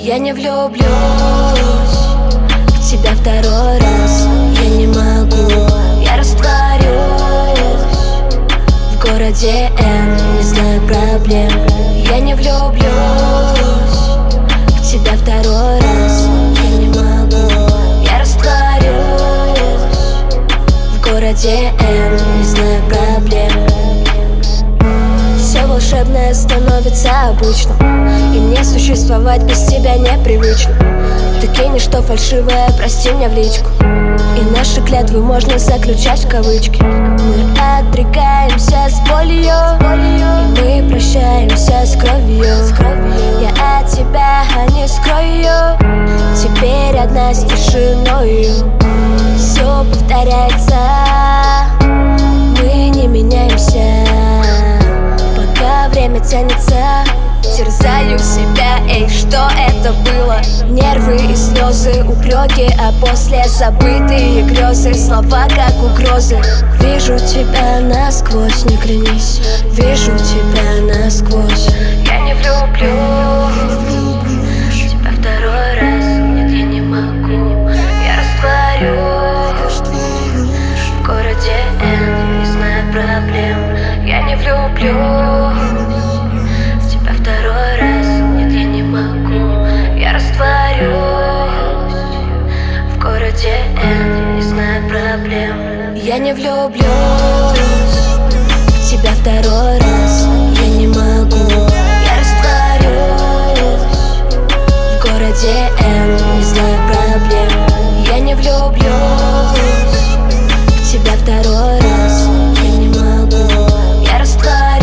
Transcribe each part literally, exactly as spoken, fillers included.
Я не влюблюсь в тебя второй раз. Я не могу, я растворюсь в городе Н, не знаю проблем. Я не влюблюсь в тебя второй раз. Я не могу, я растворюсь в городе Н, не знаю проблем. Все волшебное становится обычным, и мне существовать без тебя непривычно. Ты кинешь что фальшивое, прости меня в личку, и наши клятвы можно заключать в кавычки. Мы отрекаемся с болью, и мы прощаемся с кровью. Я от тебя не скрою ее, теперь одна с тишиною. Все повторяется, мы не меняемся, пока время тянется. Терзаю себя, эй, что это было? Нервы и слезы, упреки, а после забытые грезы. Слова как угрозы. Вижу тебя насквозь, не клянись. Вижу тебя насквозь. Я не влюблюсь в тебя второй раз. Нет, я не могу. Я растворюсь в городе Н, не знаю проблем. Я не влюблюсь второй раз, нет, я не могу. Я растворюсь в городе Н, не знаю проблем. Я не влюблюсь в тебя второй раз. Я не могу. Я растворюсь в городе Н, не знаю проблем. Я не влюблюсь в тебя второй раз. Я не могу. Я растворюсь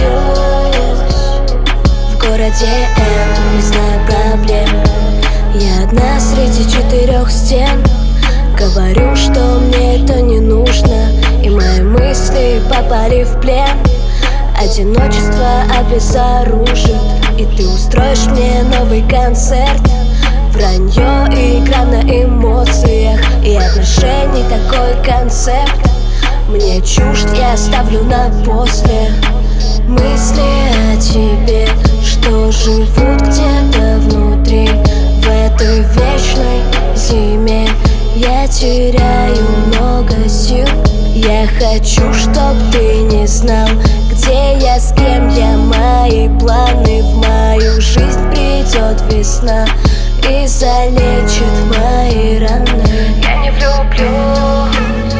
в городе Н, не знаю проблем. Я одна среди четырех стен, говорю, что мне это не нужно, и мои мысли попали в плен. Одиночество обезоружит, и ты устроишь мне новый концерт. Вранье и игра на эмоциях, и отношений такой концепт мне чужд, я оставлю на после. Мысли о тебе, что живут где-то внутри. В этой вечной зиме я теряю много сил. Я хочу, чтоб ты не знал, где я, с кем я, мои планы. В мою жизнь придет весна и залечит мои раны. Я не влюблюсь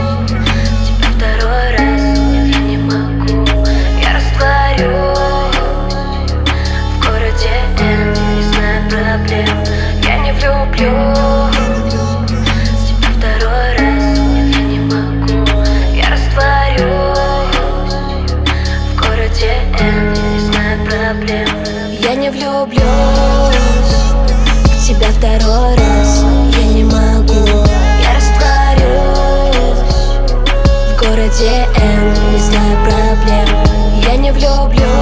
Я не влюблюсь в тебя второй раз. Нет, я не могу. Я растворюсь в городе Н, не знаю проблем. Я не влюблюсь в тебя второй раз. Я не могу. Я растворюсь в городе Н, не знаю проблем. Я не влюблюсь